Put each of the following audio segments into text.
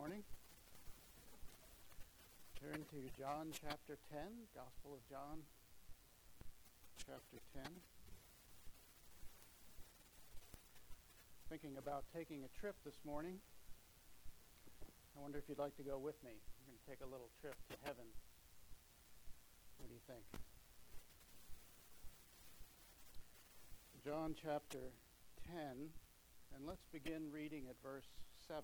morning. Turn to John chapter 10, Gospel of John chapter 10. Thinking about taking a trip this morning. I wonder if you'd like to go with me. We're going to take a little trip to heaven. What do you think? John chapter 10, and let's begin reading at verse 7.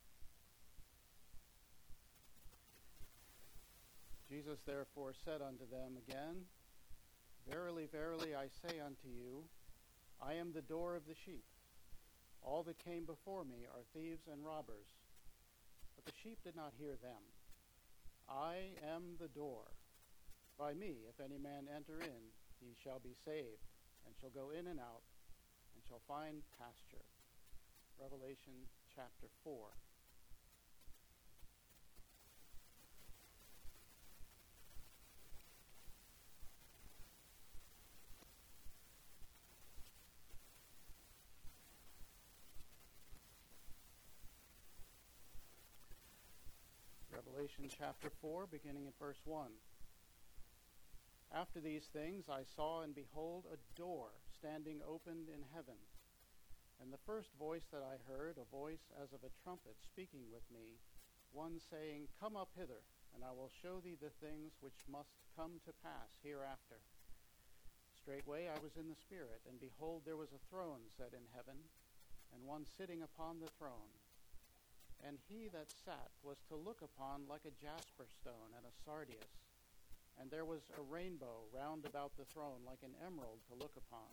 Jesus therefore said unto them again, Verily, verily, I say unto you, I am the door of the sheep. All that came before me are thieves and robbers, but the sheep did not hear them. I am the door. By me, if any man enter in, he shall be saved, and shall go in and out, and shall find pasture. Revelation chapter 4. Revelation chapter 4, beginning at verse 1. After these things I saw, and behold, a door standing opened in heaven. And the first voice that I heard, a voice as of a trumpet speaking with me, one saying, Come up hither, and I will show thee the things which must come to pass hereafter. Straightway I was in the Spirit, and behold, there was a throne set in heaven, and one sitting upon the throne. And he that sat was to look upon like a jasper stone and a sardius. And there was a rainbow round about the throne like an emerald to look upon.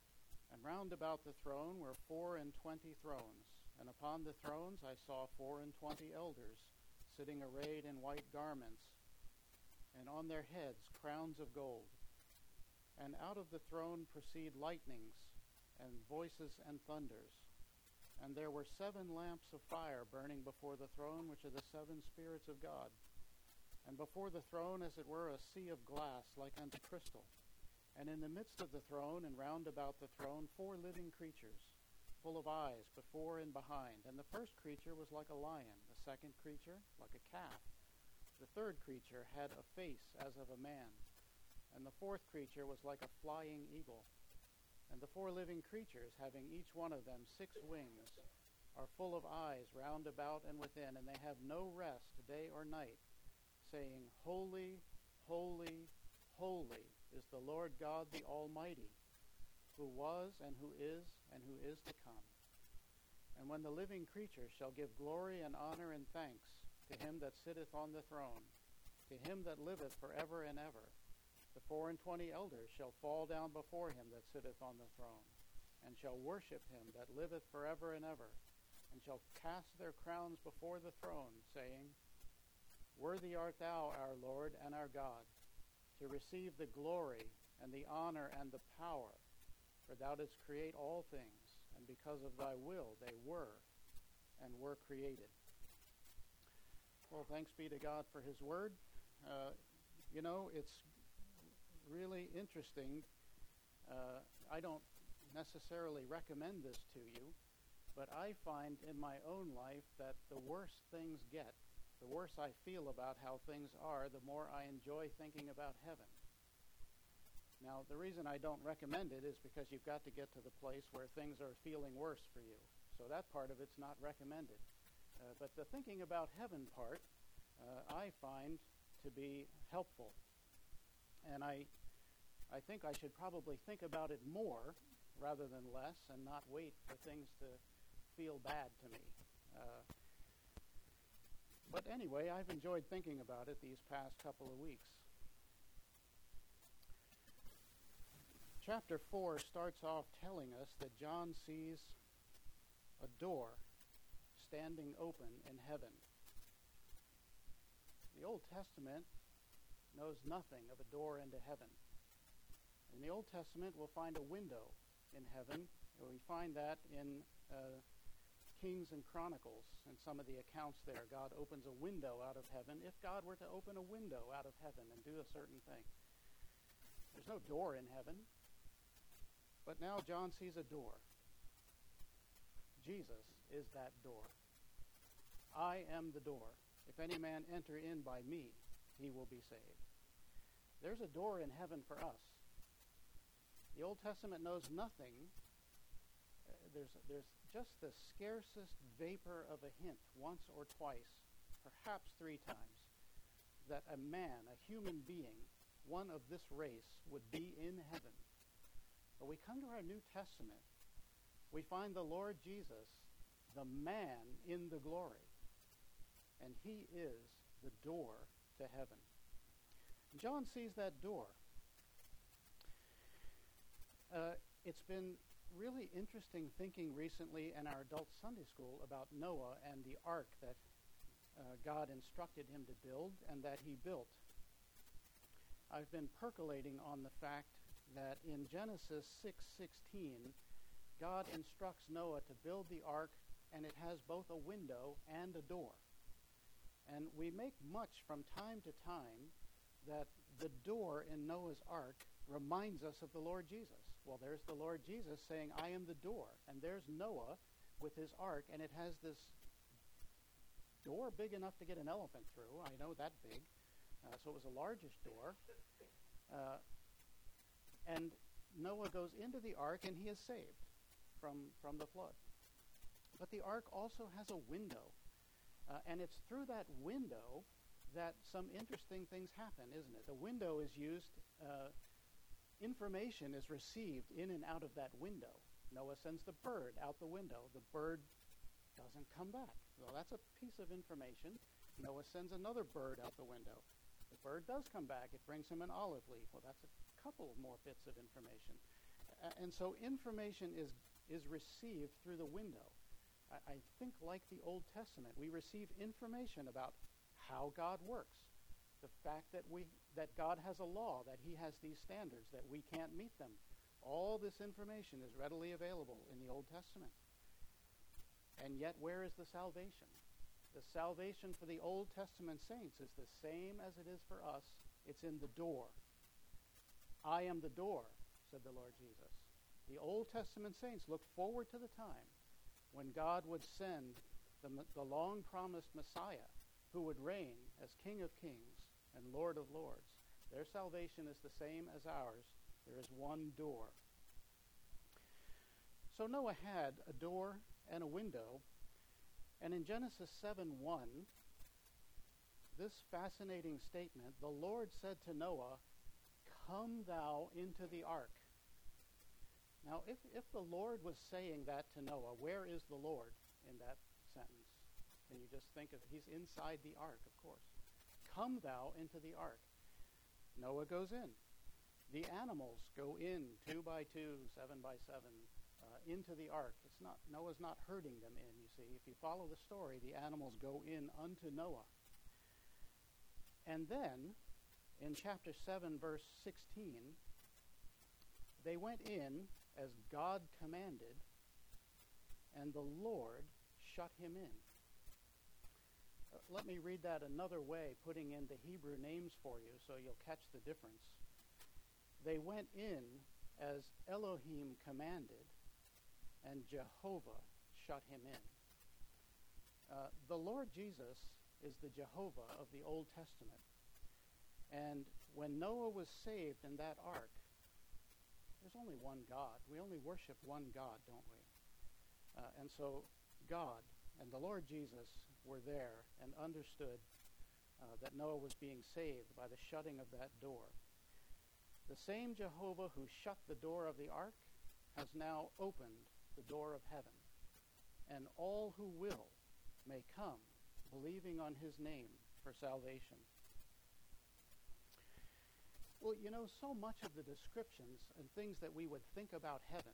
And round about the throne were 24 thrones. And upon the thrones I saw 24 elders, sitting arrayed in white garments, and on their heads crowns of gold. And out of the throne proceed lightnings, and voices and thunders. And there were 7 lamps of fire burning before the throne, which are the 7 spirits of God. And before the throne, as it were, a sea of glass like unto crystal. And in the midst of the throne, and round about the throne, 4 living creatures, full of eyes before and behind. And the first creature was like a lion, the second creature like a calf. The third creature had a face as of a man. And the fourth creature was like a flying eagle. And the 4 living creatures, having each one of them 6 wings, are full of eyes round about and within, and they have no rest day or night, saying, Holy, holy, holy is the Lord God the Almighty, who was and who is to come. And when the living creatures shall give glory and honor and thanks to him that sitteth on the throne, to him that liveth forever and ever, the 24 elders shall fall down before him that sitteth on the throne, and shall worship him that liveth forever and ever, and shall cast their crowns before the throne, saying, Worthy art thou, our Lord and our God, to receive the glory and the honor and the power, for thou didst create all things, and because of thy will they were and were created. Well, thanks be to God for his word. It's really interesting. I don't necessarily recommend this to you, but I find in my own life that the worse things get, the worse I feel about how things are, the more I enjoy thinking about heaven. Now, the reason I don't recommend it is because you've got to get to the place where things are feeling worse for you. So that part of it's not recommended. But the thinking about heaven part, I find to be helpful. And I think I should probably think about it more rather than less, and not wait for things to feel bad to me. But anyway, I've enjoyed thinking about it these past couple of weeks. Chapter 4 starts off telling us that John sees a door standing open in heaven. The Old Testament knows nothing of a door into heaven. In the Old Testament, we'll find a window in heaven. We find that in Kings and Chronicles, and some of the accounts there. God opens a window out of heaven. If God were to open a window out of heaven and do a certain thing. There's no door in heaven. But now John sees a door. Jesus is that door. I am the door. If any man enter in by me, he will be saved. There's a door in heaven for us. The Old Testament knows nothing. There's just the scarcest vapor of a hint once or twice, perhaps 3 times, that a man, a human being, one of this race, would be in heaven. But we come to our New Testament, we find the Lord Jesus, the man in the glory, and he is the door to heaven. John sees that door. It's been really interesting thinking recently in our adult Sunday school about Noah and the ark that God instructed him to build and that he built. I've been percolating on the fact that in Genesis 6:16, God instructs Noah to build the ark, and it has both a window and a door. And we make much from time to time that the door in Noah's ark reminds us of the Lord Jesus. Well, there's the Lord Jesus saying, I am the door. And there's Noah with his ark, and it has this door big enough to get an elephant through. I know that big. So it was the largest door. And Noah goes into the ark, and he is saved from the flood. But the ark also has a window. And it's through that window that some interesting things happen, isn't it? The window is used, information is received in and out of that window. Noah sends the bird out the window. The bird doesn't come back. Well, that's a piece of information. Noah sends another bird out the window. The bird does come back. It brings him an olive leaf. Well, that's a couple more bits of information. And so information is received through the window. I think like the Old Testament, we receive information about how God works. The fact that God has a law, that he has these standards, that we can't meet them. All this information is readily available in the Old Testament. And yet, where is the salvation? The salvation for the Old Testament saints is the same as it is for us. It's in the door. I am the door, said the Lord Jesus. The Old Testament saints looked forward to the time when God would send the long-promised Messiah who would reign as King of Kings and Lord of Lords. Their salvation is the same as ours. There is one door. So Noah had a door and a window, and in Genesis 7:1, this fascinating statement, the Lord said to Noah, "Come thou into the ark." Now, if the Lord was saying that to Noah, where is the Lord in that sentence? Can you just think of, he's inside the ark, of course. Come thou into the ark. Noah goes in. The animals go in 2 by 2, 7 by 7, into the ark. Noah's not herding them in, you see. If you follow the story, the animals go in unto Noah. And then, in chapter 7, verse 16, they went in as God commanded, and the Lord shut him in. Let me read that another way, putting in the Hebrew names for you so you'll catch the difference. They went in as Elohim commanded, and Jehovah shut him in. The Lord Jesus is the Jehovah of the Old Testament. And when Noah was saved in that ark, there's only one God. We only worship one God, don't we? And so God and the Lord Jesus were there and understood that Noah was being saved by the shutting of that door. The same Jehovah who shut the door of the ark has now opened the door of heaven. And all who will may come, believing on his name for salvation. Well, you know, so much of the descriptions and things that we would think about heaven,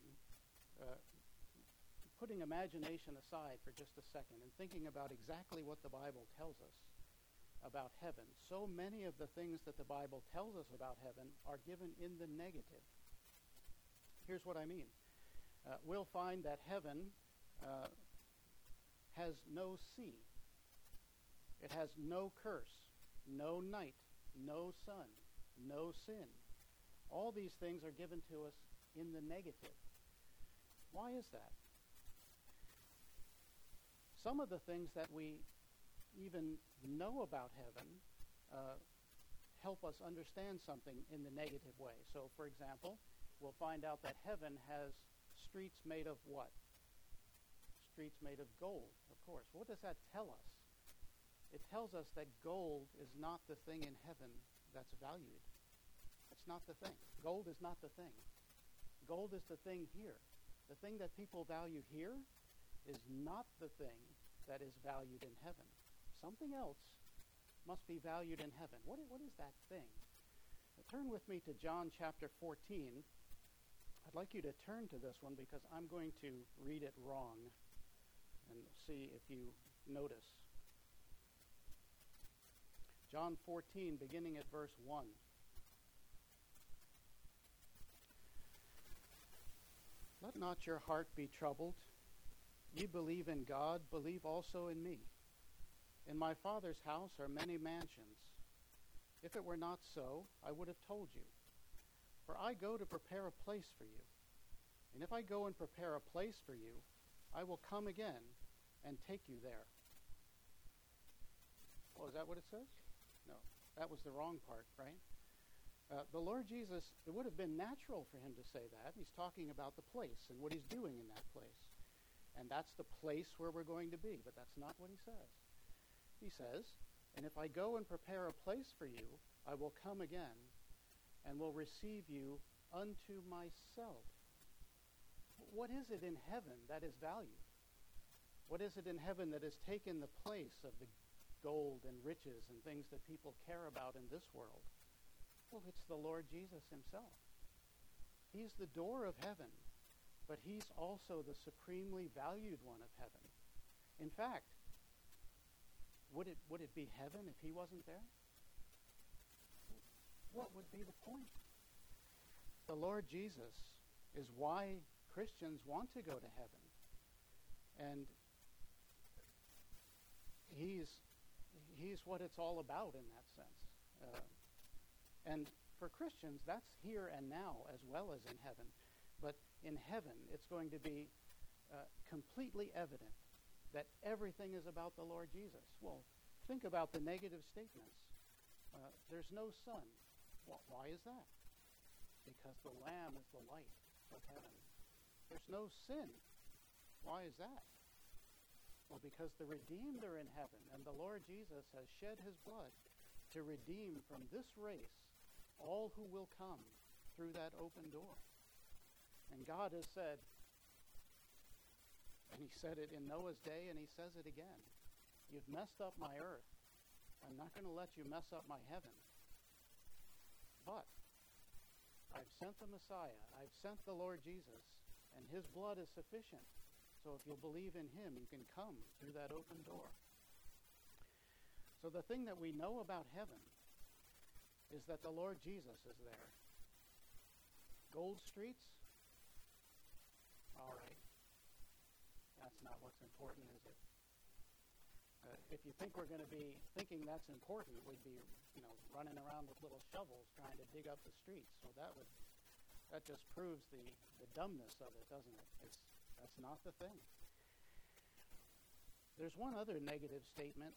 putting imagination aside for just a second and thinking about exactly what the Bible tells us about heaven, so many of the things that the Bible tells us about heaven are given in the negative. Here's what I mean. We'll find that heaven has no sea. It has no curse, no night, no sun, no sin. All these things are given to us in the negative. Why is that? Some of the things that we even know about heaven help us understand something in the negative way. So, for example, we'll find out that heaven has streets made of what? Streets made of gold, of course. What does that tell us? It tells us that gold is not the thing in heaven that's valued. It's not the thing. Gold is not the thing. Gold is the thing here. The thing that people value here is not the thing that is valued in heaven. Something else must be valued in heaven. What is that thing? Turn with me to John chapter 14. I'd like you to turn to this one because I'm going to read it wrong and see if you notice. John 14, beginning at verse 1. Let not your heart be troubled. Ye believe in God, believe also in me. In my Father's house are many mansions. If it were not so, I would have told you. For I go to prepare a place for you. And if I go and prepare a place for you, I will come again and take you there. Oh, is that what it says? No, that was the wrong part, right? The Lord Jesus, it would have been natural for him to say that. He's talking about the place and what he's doing in that place. And that's the place where we're going to be, but that's not what he says. He says, and if I go and prepare a place for you, I will come again and will receive you unto myself. What is it in heaven that is valued? What is it in heaven that has taken the place of the gold and riches and things that people care about in this world? Well, it's the Lord Jesus himself. He's the door of heaven, but he's also the supremely valued one of heaven. In fact, would it be heaven if he wasn't there? What would be the point? The Lord Jesus is why Christians want to go to heaven. And he's what it's all about in that sense. And for Christians, that's here and now as well as in heaven. But in heaven, it's going to be completely evident that everything is about the Lord Jesus. Well, think about the negative statements. There's no sun. Why is that? Because the Lamb is the light of heaven. There's no sin. Why is that? Well, because the redeemed are in heaven, and the Lord Jesus has shed his blood to redeem from this race all who will come through that open door. And God has said, and he said it in Noah's day, and he says it again, you've messed up my earth. I'm not going to let you mess up my heaven. But I've sent the Messiah. I've sent the Lord Jesus, and his blood is sufficient. So if you'll believe in him, you can come through that open door. So the thing that we know about heaven is that the Lord Jesus is there. Gold streets? All right. That's not what's important, is it? If you think we're going to be thinking that's important, we'd be, running around with little shovels trying to dig up the streets. So that just proves the dumbness of it, doesn't it? That's not the thing. There's one other negative statement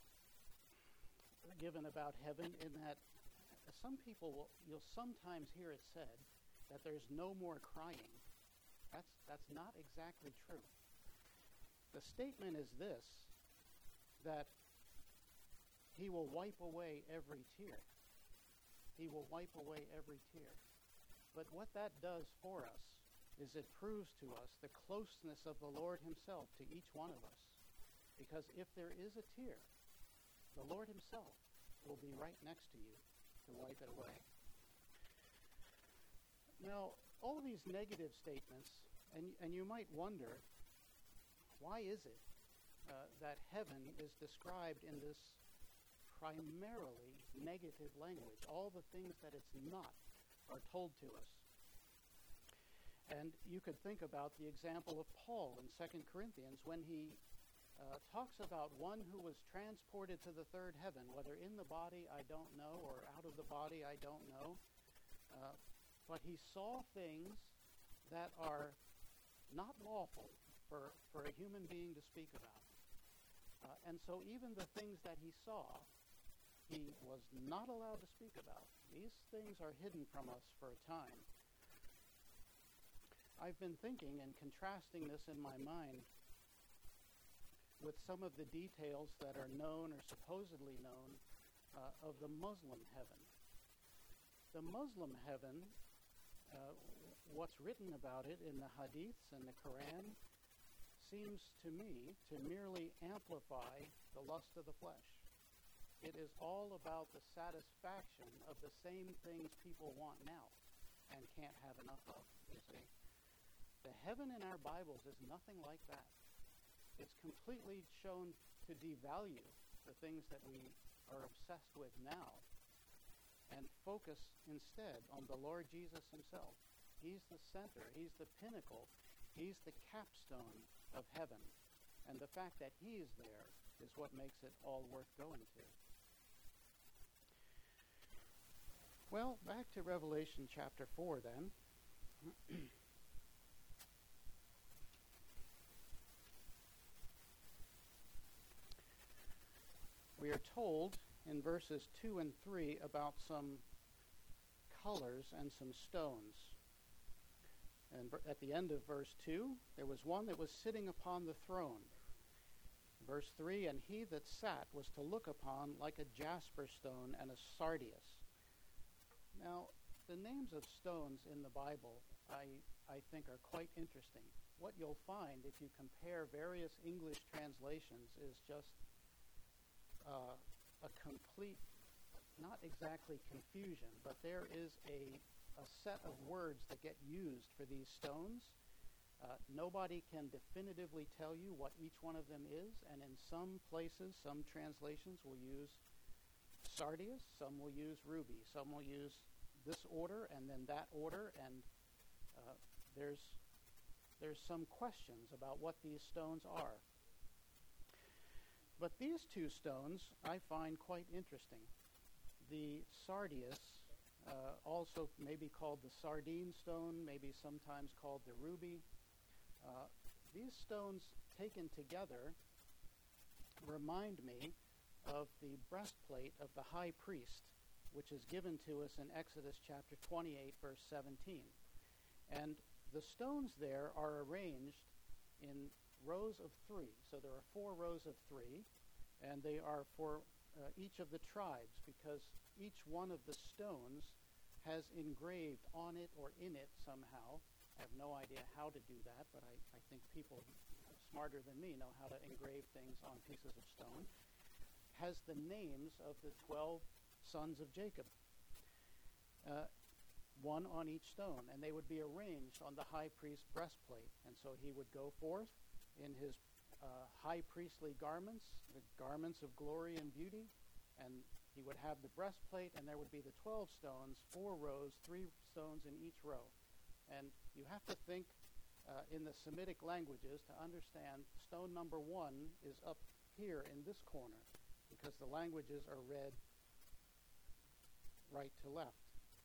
given about heaven in that some people you'll sometimes hear it said that there's no more crying. That's not exactly true. The statement is this, that he will wipe away every tear. He will wipe away every tear. But what that does for us is it proves to us the closeness of the Lord himself to each one of us. Because if there is a tear, the Lord himself will be right next to you to wipe it away. Now, all of these negative statements, and you might wonder, why is it that heaven is described in this primarily negative language? All the things that it's not are told to us. And you could think about the example of Paul in 2 Corinthians when he talks about one who was transported to the third heaven, whether in the body, I don't know, or out of the body, I don't know. But he saw things that are not lawful for a human being to speak about. And so even the things that he saw, he was not allowed to speak about. These things are hidden from us for a time. I've been thinking and contrasting this in my mind with some of the details that are known or supposedly known of the Muslim heaven. The Muslim heaven, what's written about it in the Hadiths and the Quran, seems to me to merely amplify the lust of the flesh. It is all about the satisfaction of the same things people want now and can't have enough of, you see. The heaven in our Bibles is nothing like that. It's completely shown to devalue the things that we are obsessed with now and focus instead on the Lord Jesus himself. He's the center. He's the pinnacle. He's the capstone of heaven. And the fact that he is there is what makes it all worth going to. Well, back to Revelation chapter 4 then. We are told in verses 2 and 3 about some colors and some stones. And at the end of verse 2, there was one that was sitting upon the throne. Verse 3, and he that sat was to look upon like a jasper stone and a sardius. Now, the names of stones in the Bible, I think, are quite interesting. What you'll find if you compare various English translations is just a complete, not exactly confusion, but there is a set of words that get used for these stones. Nobody can definitively tell you what each one of them is, and in some places, some translations will use sardius, some will use ruby, some will use this order and then that order, and there's some questions about what these stones are. But these two stones I find quite interesting. The sardius, also maybe called the sardine stone, maybe sometimes called the ruby. These stones taken together remind me of the breastplate of the high priest, which is given to us in Exodus chapter 28, verse 17. And the stones there are arranged in rows of 3. So there are 4 rows of 3, and they are for each of the tribes, because each one of the stones has engraved on it or in it somehow. I have no idea how to do that, but I think people smarter than me know how to engrave things on pieces of stone. Has the names of the 12 sons of Jacob, one on each stone, and they would be arranged on the high priest's breastplate. And so he would go forth in his high priestly garments, the garments of glory and beauty, and he would have the breastplate, and there would be the 12 stones, 4 rows, 3 stones in each row. And you have to think in the Semitic languages to understand stone number 1 is up here in this corner, because the languages are read right to left.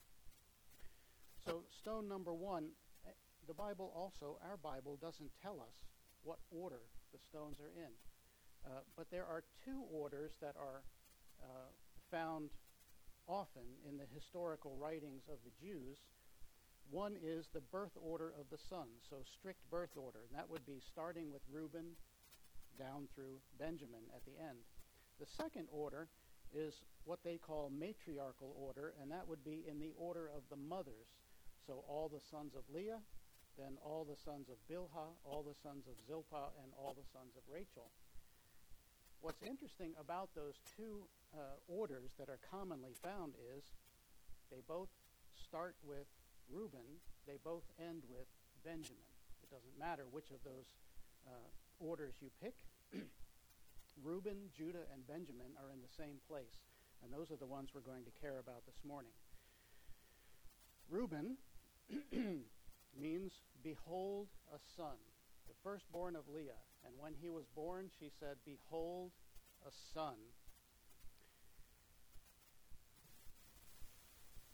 So stone number 1, the Bible also, our Bible, doesn't tell us what order the stones are in. But there are 2 orders that are found often in the historical writings of the Jews. One is the birth order of the sons, so strict birth order, and that would be starting with Reuben down through Benjamin at the end. The second order is what they call matriarchal order, and that would be in the order of the mothers. So all the sons of Leah, then all the sons of Bilhah, all the sons of Zilpah, and all the sons of Rachel. What's interesting about those 2 orders that are commonly found is they both start with Reuben, they both end with Benjamin. It doesn't matter which of those orders you pick. Reuben, Judah, and Benjamin are in the same place, and those are the ones we're going to care about this morning. Reuben means, behold a son, the firstborn of Leah. And when he was born, she said, behold a son.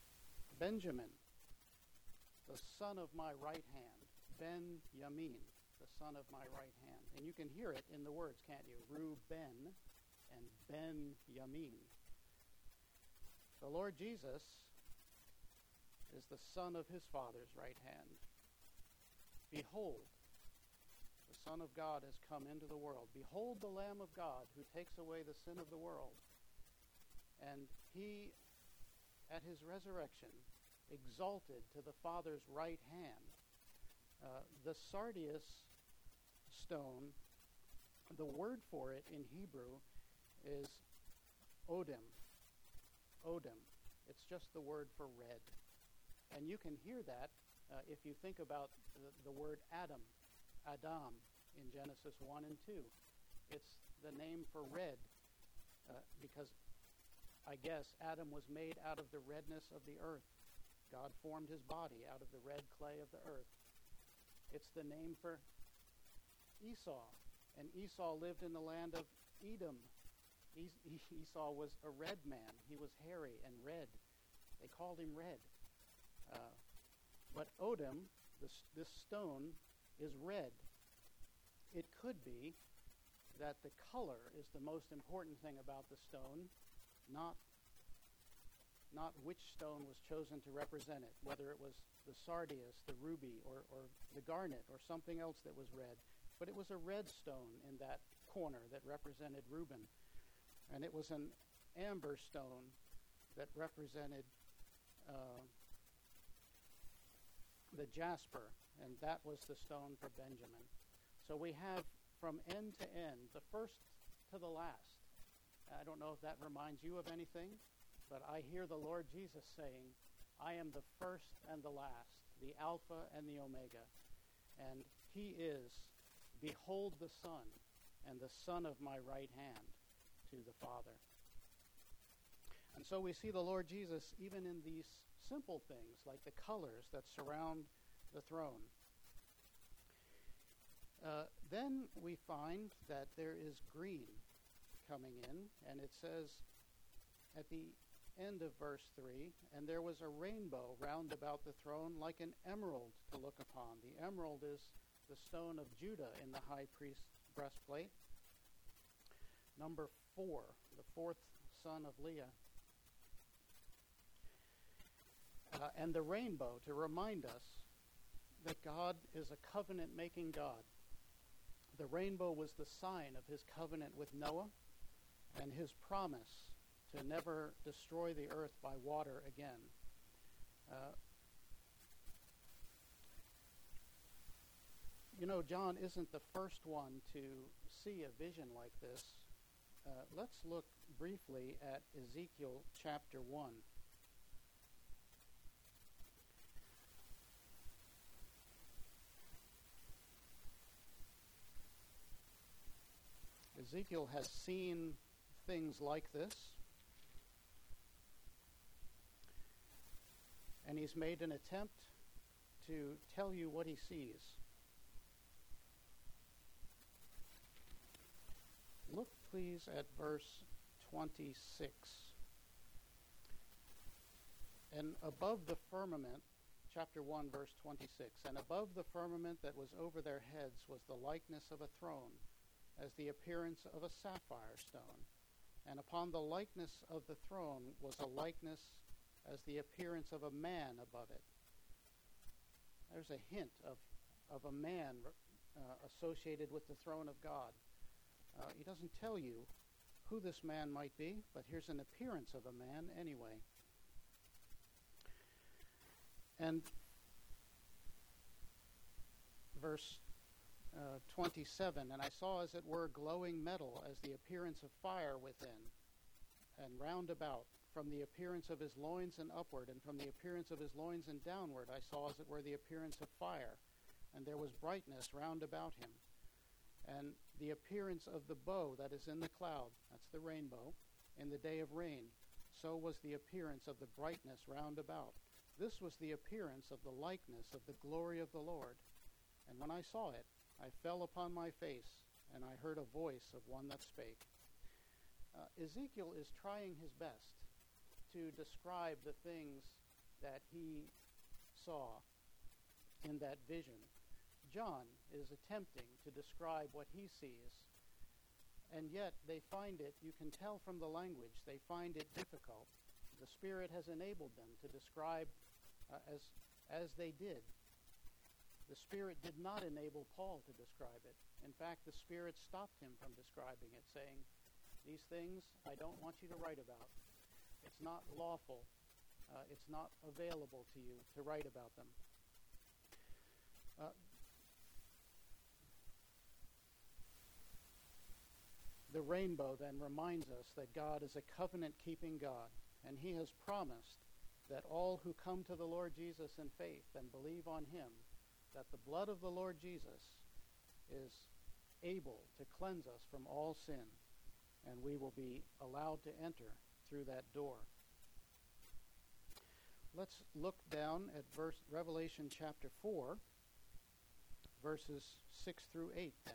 Benjamin, the son of my right hand, Ben Yamin. the son of my right hand. And you can hear it in the words, can't you? Reuben and Ben Yamin. The Lord Jesus is the son of his Father's right hand. Behold, the Son of God has come into the world. Behold the Lamb of God who takes away the sin of the world. And he, at his resurrection, exalted to the Father's right hand. The sardius stone, the word for it in Hebrew is odem. Odem. It's just the word for red. And you can hear that if you think about the word Adam in Genesis 1 and 2. It's the name for red because I guess Adam was made out of the redness of the earth. God formed his body out of the red clay of the earth. It's the name for Esau. And Esau lived in the land of Edom. Esau was a red man. He was hairy and red. They called him red. But Odem, this stone, is red. It could be that the color is the most important thing about the stone, not which stone was chosen to represent it, whether it was the sardius, the ruby, or the garnet, or something else that was red. But it was a red stone in that corner that represented Reuben. And it was an amber stone that represented the jasper, and that was the stone for Benjamin. So we have from end to end, the first to the last. I don't know if that reminds you of anything, but I hear the Lord Jesus saying, I am the first and the last, the Alpha and the Omega. And he is, behold the Son, and the Son of my right hand to the Father. And so we see the Lord Jesus even in these simple things, like the colors that surround the throne. Then we find that there is green coming in, and it says at the end of verse 3, and there was a rainbow round about the throne like an emerald to look upon. The emerald is the stone of Judah in the high priest's breastplate. Number 4, the fourth son of Leah. And the rainbow to remind us that God is a covenant-making God. The rainbow was the sign of his covenant with Noah and his promise to never destroy the earth by water again. John isn't the first one to see a vision like this. Let's look briefly at Ezekiel chapter 1. Ezekiel has seen things like this, and he's made an attempt to tell you what he sees. Look, please, at verse 26. And above the firmament, chapter 1, verse 26, and above the firmament that was over their heads was the likeness of a throne, as the appearance of a sapphire stone. And upon the likeness of the throne was a likeness as the appearance of a man above it. There's a hint of a man associated with the throne of God. He doesn't tell you who this man might be, but here's an appearance of a man anyway. And verse 27, and I saw as it were glowing metal as the appearance of fire within, and round about, from the appearance of his loins and upward, and from the appearance of his loins and downward, I saw as it were the appearance of fire, and there was brightness round about him. And the appearance of the bow that is in the cloud, that's the rainbow, in the day of rain, so was the appearance of the brightness round about. This was the appearance of the likeness of the glory of the Lord. And when I saw it, I fell upon my face, and I heard a voice of one that spake. Ezekiel is trying his best to describe the things that he saw in that vision. John is attempting to describe what he sees, and yet they find it, you can tell from the language, they find it difficult. The Spirit has enabled them to describe as they did. The Spirit did not enable Paul to describe it. In fact, the Spirit stopped him from describing it, saying, these things I don't want you to write about. It's not lawful. It's not available to you to write about them. The rainbow then reminds us that God is a covenant-keeping God, and he has promised that all who come to the Lord Jesus in faith and believe on him, that the blood of the Lord Jesus is able to cleanse us from all sin, and we will be allowed to enter through that door. Let's look down at Revelation chapter 4, verses 6 through 8 then.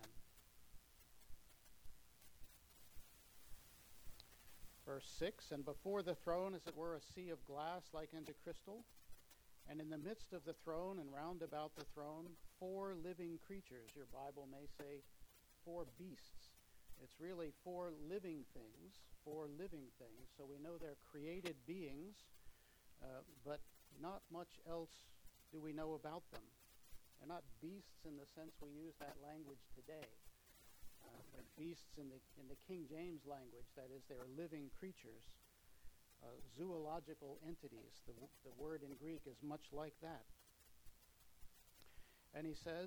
Verse 6, and before the throne, as it were, a sea of glass like unto crystal, and in the midst of the throne and round about the throne, 4 living creatures. Your Bible may say 4 beasts. It's really 4 living things, so we know they're created beings, but not much else do we know about them. They're not beasts in the sense we use that language today. Beasts in the King James language, that is, they are living creatures, zoological entities. The word in Greek is much like that. And he says,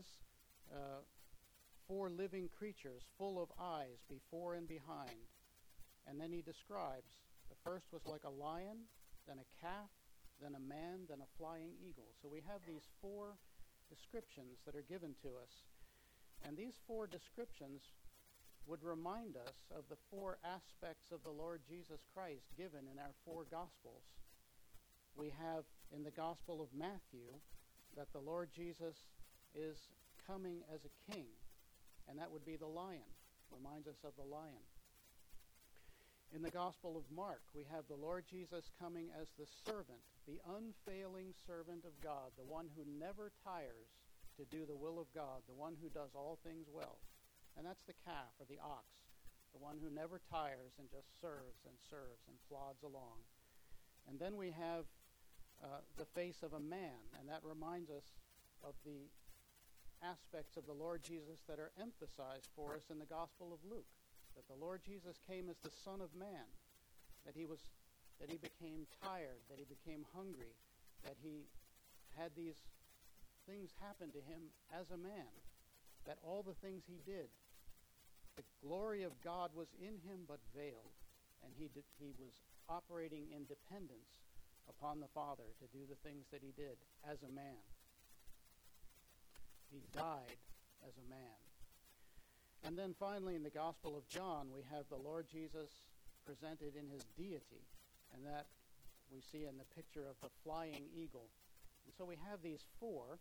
4 living creatures full of eyes before and behind. And then he describes, the first was like a lion, then a calf, then a man, then a flying eagle. So we have these 4 descriptions that are given to us. And these 4 descriptions would remind us of the 4 aspects of the Lord Jesus Christ given in our 4 Gospels. We have in the Gospel of Matthew that the Lord Jesus is coming as a king, and that would be the lion, reminds us of the lion. In the Gospel of Mark, we have the Lord Jesus coming as the servant, the unfailing servant of God, the one who never tires to do the will of God, the one who does all things well. And that's the calf or the ox, the one who never tires and just serves and plods along. And then we have the face of a man, and that reminds us of the aspects of the Lord Jesus that are emphasized for us in the Gospel of Luke, that the Lord Jesus came as the Son of Man, that he became tired, that he became hungry, that he had these things happen to him as a man, that all the things he did, the glory of God was in him but veiled, and he was operating in dependence upon the Father to do the things that he did as a man. He died as a man. And then finally in the Gospel of John, we have the Lord Jesus presented in his deity, and that we see in the picture of the flying eagle. And so we have these 4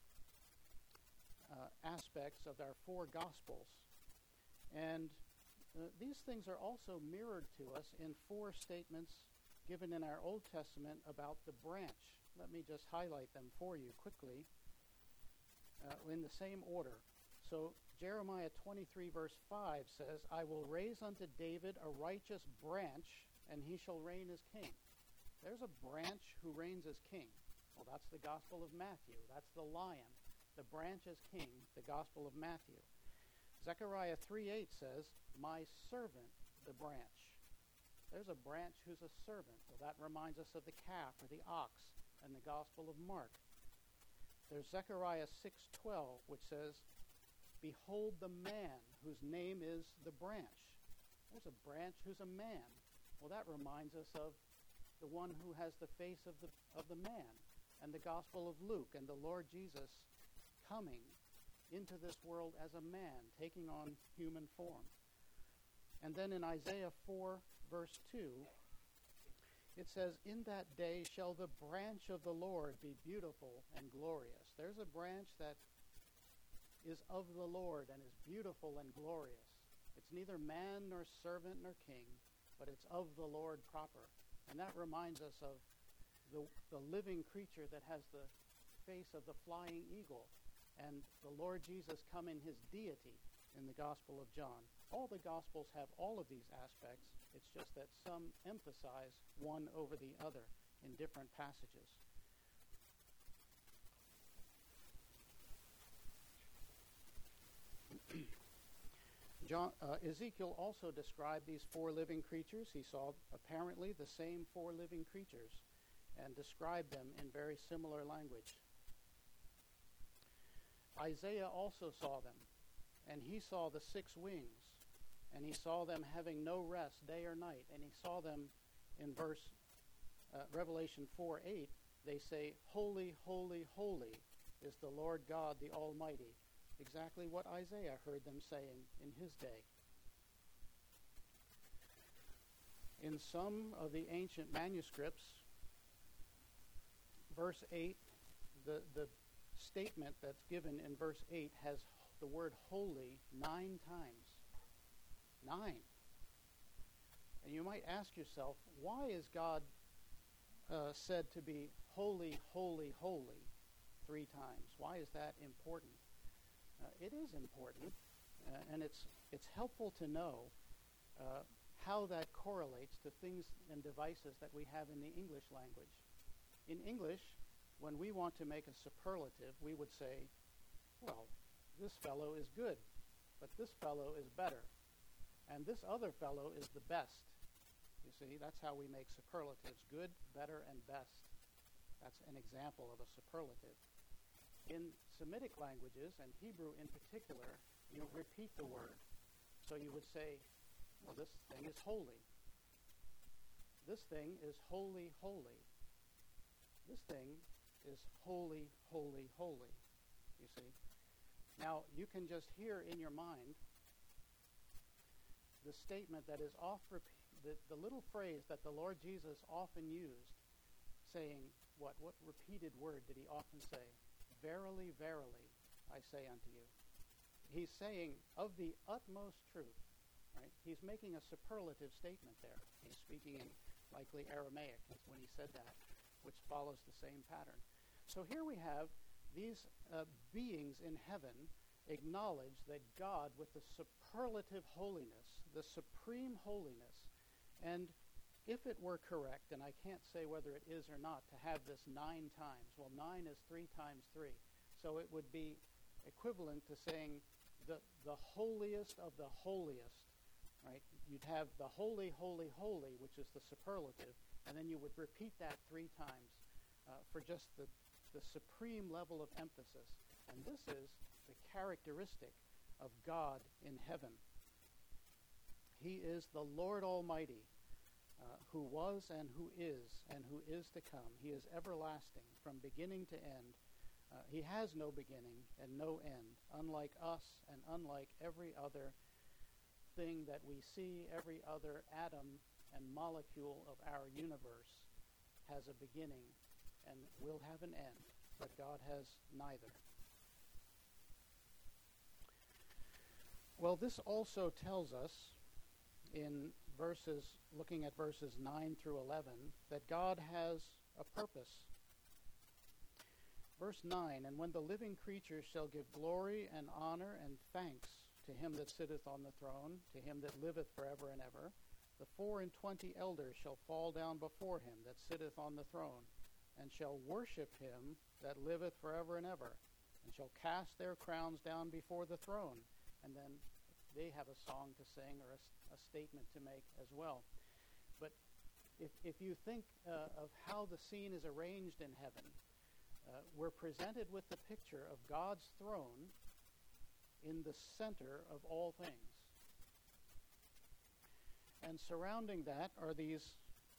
aspects of our 4 Gospels. And these things are also mirrored to us in 4 statements given in our Old Testament about the branch. Let me just highlight them for you quickly in the same order. So Jeremiah 23 verse 5 says, I will raise unto David a righteous branch, and he shall reign as king. There's a branch who reigns as king. Well, that's the Gospel of Matthew. That's the lion. The branch as king, the Gospel of Matthew. Zechariah 3:8 says, my servant, the branch. There's a branch who's a servant. Well, that reminds us of the calf or the ox in the Gospel of Mark. There's Zechariah 6:12, which says, behold the man whose name is the branch. There's a branch who's a man. Well, that reminds us of the one who has the face of the man, and the Gospel of Luke, and the Lord Jesus coming into this world as a man, taking on human form. And then in Isaiah 4, verse 2, it says, in that day shall the branch of the Lord be beautiful and glorious. There's a branch that is of the Lord and is beautiful and glorious. It's neither man nor servant nor king, but it's of the Lord proper. And that reminds us of the living creature that has the face of the flying eagle. and the Lord Jesus come in his deity in the Gospel of John. All the Gospels have all of these aspects. It's just that some emphasize one over the other in different passages. Ezekiel also described these four living creatures. He saw apparently the same four living creatures and described them in very similar language. Isaiah also saw them, and he saw the 6 wings, and he saw them having no rest day or night, and he saw them in Revelation 4:8. They say, "Holy, holy, holy is the Lord God, the Almighty." Exactly what Isaiah heard them saying in his day. In some of the ancient manuscripts, verse 8, the statement that's given in verse 8 has the word holy 9 times. 9. And you might ask yourself, why is God said to be holy, holy, holy 3 times? Why is that important? It is important, and it's helpful to know how that correlates to things and devices that we have in the English language. In English, when we want to make a superlative, we would say, well, this fellow is good, but this fellow is better, and this other fellow is the best. You see, that's how we make superlatives: good, better, and best. That's an example of a superlative. In Semitic languages, and Hebrew in particular, you repeat the word. So you would say, well, this thing is holy. This thing is holy, holy. This thing is holy, holy, holy. You see? Now, you can just hear in your mind the statement that is the little phrase that the Lord Jesus often used, saying, what repeated word did he often say? Verily, verily, I say unto you. He's saying, of the utmost truth, right? He's making a superlative statement there. He's speaking in likely Aramaic when he said that, which follows the same pattern. So here we have these beings in heaven acknowledge that God, with the superlative holiness, the supreme holiness, and if it were correct, and I can't say whether it is or not, to have this 9 times. Well, 9 is 3 times 3. So it would be equivalent to saying the holiest of the holiest, right? You'd have the holy, holy, holy, which is the superlative, and then you would repeat that 3 times for just the supreme level of emphasis. And this is the characteristic of God in heaven. He is the Lord Almighty, who was and who is to come. He is everlasting from beginning to end. He has no beginning and no end, unlike us and unlike every other thing that we see. Every other atom and molecule of our universe has a beginning and will have an end, but God has neither. Well, this also tells us looking at verses 9 through 11, that God has a purpose. Verse 9, and when the living creatures shall give glory and honor and thanks to him that sitteth on the throne, to him that liveth forever and ever, the 24 elders shall fall down before him that sitteth on the throne, and shall worship him that liveth forever and ever, and shall cast their crowns down before the throne. And then they have a song to sing or a statement to make as well. But if you think of how the scene is arranged in heaven, we're presented with the picture of God's throne in the center of all things. And surrounding that are these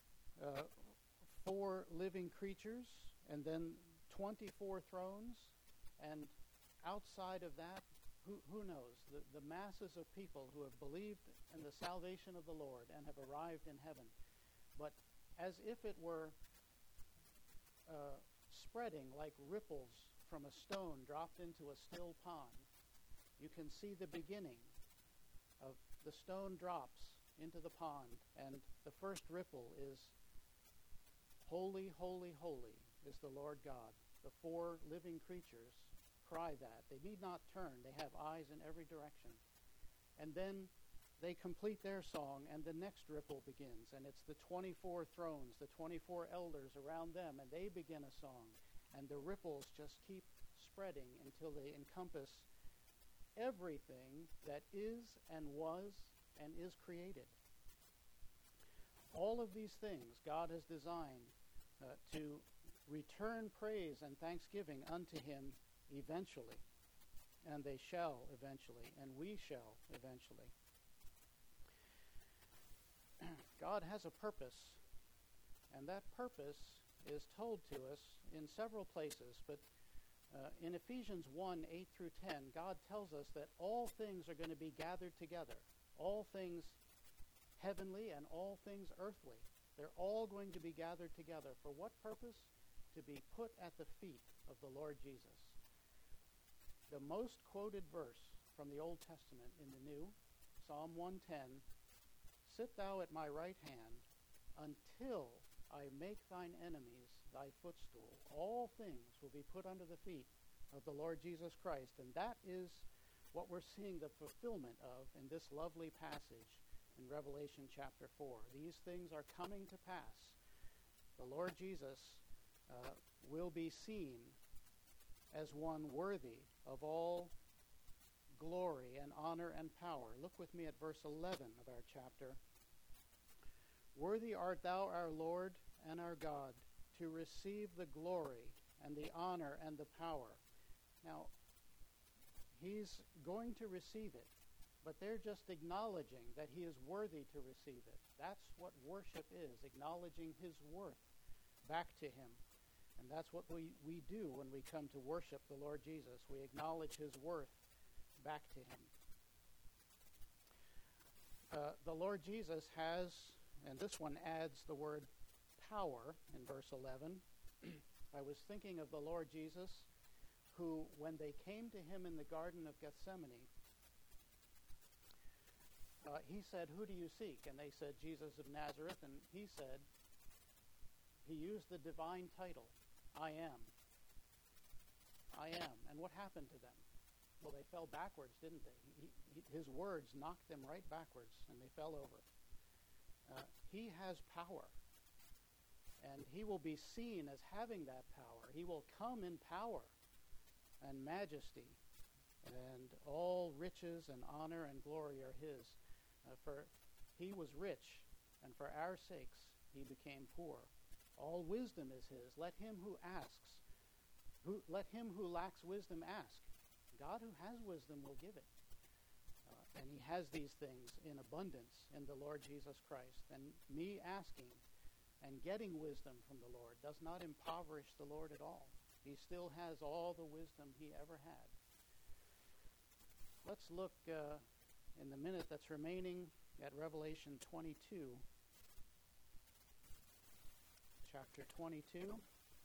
4 living creatures, and then 24 thrones, and outside of that, who knows, the masses of people who have believed in the salvation of the Lord and have arrived in heaven. But as if it were spreading like ripples from a stone dropped into a still pond, you can see the beginning of the stone drops into the pond, and the first ripple is, holy, holy, holy is the Lord God. The 4 living creatures cry that. They need not turn. They have eyes in every direction. And then they complete their song, and the next ripple begins. And it's the 24 thrones, the 24 elders around them, and they begin a song. And the ripples just keep spreading until they encompass everything that is and was and is created. All of these things God has designed to return praise and thanksgiving unto him eventually. And they shall eventually, and we shall eventually. God has a purpose, and that purpose is told to us in several places, but in Ephesians 1, 8 through 10, God tells us that all things are going to be gathered together, all things heavenly and all things earthly. They're all going to be gathered together. For what purpose? To be put at the feet of the Lord Jesus. The most quoted verse from the Old Testament in the New, Psalm 110, "Sit thou at my right hand until I make thine enemies thy footstool." All things will be put under the feet of the Lord Jesus Christ. And that is what we're seeing the fulfillment of in this lovely passage in Revelation chapter 4. These things are coming to pass. The Lord Jesus will be seen as one worthy of all glory and honor and power. Look with me at verse 11 of our chapter. "Worthy art thou, our Lord and our God, to receive the glory and the honor and the power." Now, he's going to receive it, but they're just acknowledging that he is worthy to receive it. That's what worship is, acknowledging his worth back to him. And that's what we do when we come to worship the Lord Jesus. We acknowledge his worth back to him. The Lord Jesus has, and this one adds the word power in verse 11. I was thinking of the Lord Jesus, who, when they came to him in the Garden of Gethsemane, he said, "Who do you seek?" And they said, "Jesus of Nazareth." And he said, he used the divine title, "I am. I am." And what happened to them? Well, they fell backwards, didn't they? His words knocked them right backwards, and they fell over. He has power, and he will be seen as having that power. He will come in power and majesty, and all riches and honor and glory are his. For he was rich, and for our sakes he became poor. All wisdom is his. Let him who lacks wisdom ask. God who has wisdom will give it. And he has these things in abundance in the Lord Jesus Christ. And me asking and getting wisdom from the Lord does not impoverish the Lord at all. He still has all the wisdom he ever had. Let's look in the minute that's remaining at Revelation 22. Chapter 22.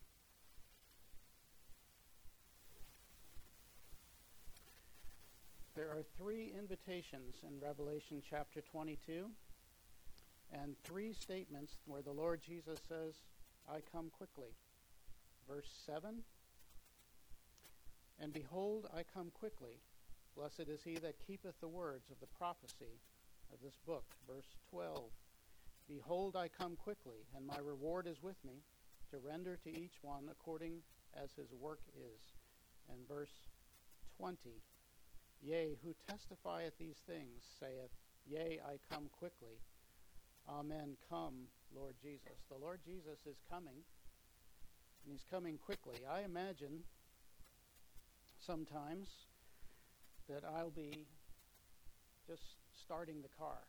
There are three invitations in Revelation chapter 22, and three statements where the Lord Jesus says, "I come quickly." Verse 7, "And behold, I come quickly. Blessed is he that keepeth the words of the prophecy of this book." Verse 12, "Behold, I come quickly, and my reward is with me, to render to each one according as his work is." And verse 20, "Yea, who testifieth these things, saith, Yea, I come quickly. Amen. Come, Lord Jesus." The Lord Jesus is coming, and he's coming quickly. I imagine sometimes that I'll be just starting the car,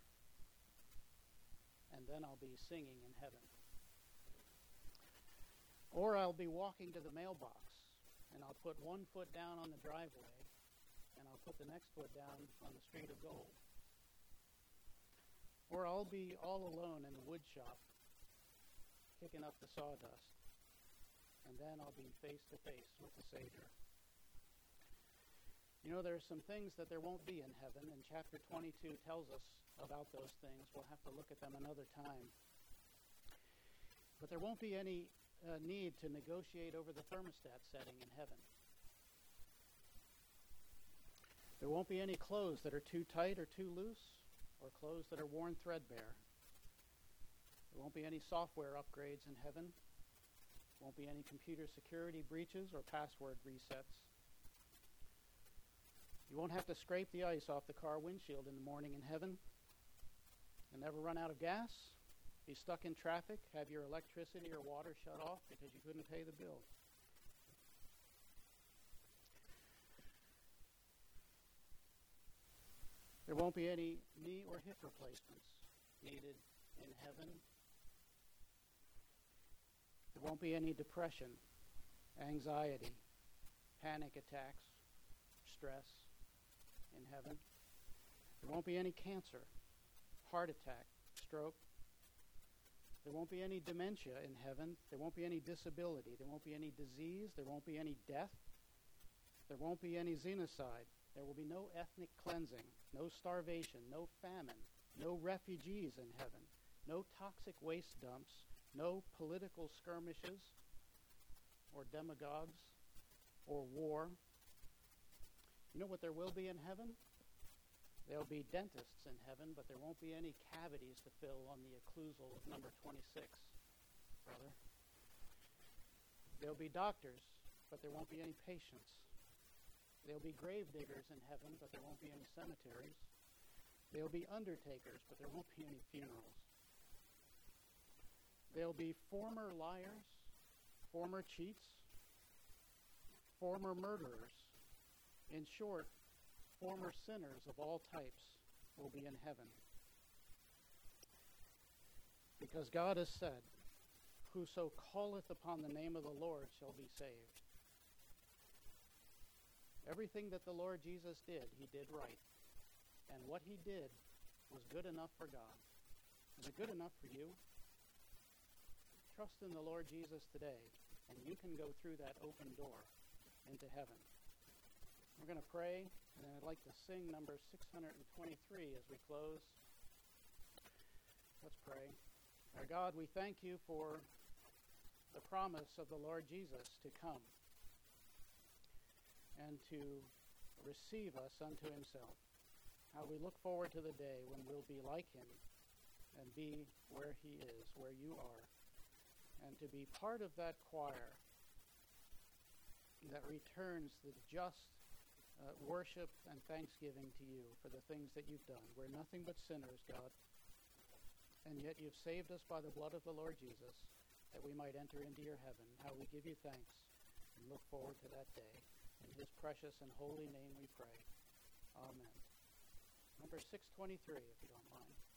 and then I'll be singing in heaven. Or I'll be walking to the mailbox, and I'll put one foot down on the driveway, and I'll put the next foot down on the street of gold. Or I'll be all alone in the wood shop, kicking up the sawdust, and then I'll be face to face with the Savior. You know, there are some things that there won't be in heaven, and chapter 22 tells us about those things. We'll have to look at them another time. But there won't be any need to negotiate over the thermostat setting in heaven. There won't be any clothes that are too tight or too loose, or clothes that are worn threadbare. There won't be any software upgrades in heaven. Won't be any computer security breaches or password resets. You won't have to scrape the ice off the car windshield in the morning in heaven. You'll never run out of gas, be stuck in traffic, have your electricity or water shut off because you couldn't pay the bill. There won't be any knee or hip replacements needed in heaven. There won't be any depression, anxiety, panic attacks, stress in heaven. There won't be any cancer, heart attack, stroke. There won't be any dementia in heaven. There won't be any disability. There won't be any disease. There won't be any death. There won't be any xenocide. There will be no ethnic cleansing, no starvation, no famine, no refugees in heaven, no toxic waste dumps, no political skirmishes or demagogues or war. You know what there will be in heaven? There'll be dentists in heaven, but there won't be any cavities to fill on the occlusal of number 26, brother. There'll be doctors, but there won't be any patients. There'll be grave diggers in heaven, but there won't be any cemeteries. There'll be undertakers, but there won't be any funerals. There'll be former liars, former cheats, former murderers. In short, former sinners of all types will be in heaven. Because God has said, "Whoso calleth upon the name of the Lord shall be saved." Everything that the Lord Jesus did, he did right. And what he did was good enough for God. Is it good enough for you? Trust in the Lord Jesus today, and you can go through that open door into heaven. We're going to pray, and I'd like to sing number 623 as we close. Let's pray. Our God, we thank you for the promise of the Lord Jesus to come and to receive us unto himself. How we look forward to the day when we'll be like him and be where he is, where you are, and to be part of that choir that returns the just worship and thanksgiving to you for the things that you've done. We're nothing but sinners, God, and yet you've saved us by the blood of the Lord Jesus that we might enter into your heaven. How we give you thanks and look forward to that day. In his precious and holy name we pray. Amen. Number 623, if you don't mind.